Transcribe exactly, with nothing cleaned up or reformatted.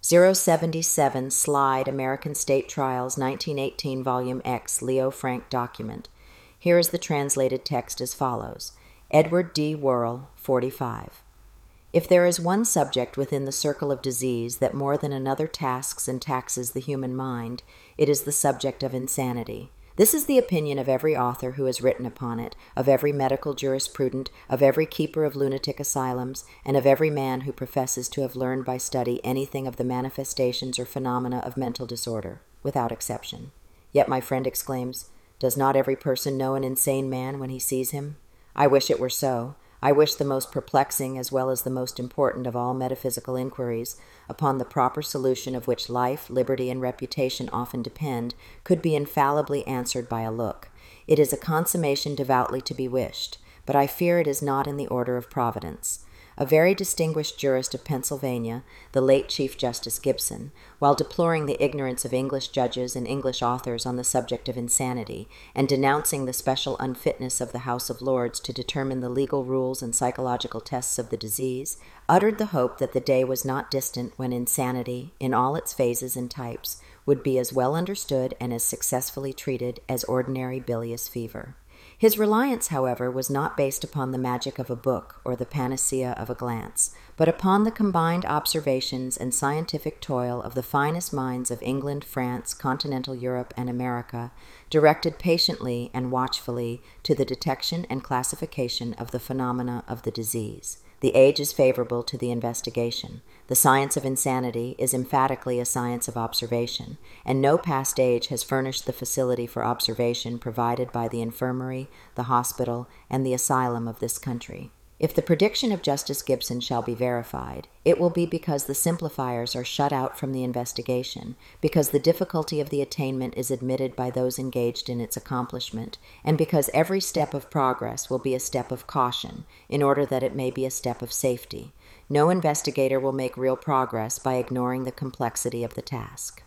zero seventy-seven Slide American State Trials nineteen eighteen Volume X Leo Frank document. Here is the translated text as follows. Edward D. Worrell, forty-five. If there is one subject within the circle of disease that more than another tasks and taxes the human mind, it is the subject of insanity. This is the opinion of every author who has written upon it, of every medical jurisprudent, of every keeper of lunatic asylums, and of every man who professes to have learned by study anything of the manifestations or phenomena of mental disorder, without exception. Yet my friend exclaims, does not every person know an insane man when he sees him? I wish it were so. I wish the most perplexing as well as the most important of all metaphysical inquiries, upon the proper solution of which life, liberty, and reputation often depend, could be infallibly answered by a look. It is a consummation devoutly to be wished, but I fear it is not in the order of Providence. A very distinguished jurist of Pennsylvania, the late Chief Justice Gibson, while deploring the ignorance of English judges and English authors on the subject of insanity, and denouncing the special unfitness of the House of Lords to determine the legal rules and psychological tests of the disease, uttered the hope that the day was not distant when insanity, in all its phases and types, would be as well understood and as successfully treated as ordinary bilious fever. His reliance, however, was not based upon the magic of a book or the panacea of a glance, but upon the combined observations and scientific toil of the finest minds of England, France, continental Europe, and America, directed patiently and watchfully to the detection and classification of the phenomena of the disease. The age is favorable to the investigation. The science of insanity is emphatically a science of observation, and no past age has furnished the facility for observation provided by the infirmary, the hospital, and the asylum of this country. If the prediction of Justice Gibson shall be verified, it will be because the simplifiers are shut out from the investigation, because the difficulty of the attainment is admitted by those engaged in its accomplishment, and because every step of progress will be a step of caution, in order that it may be a step of safety. No investigator will make real progress by ignoring the complexity of the task.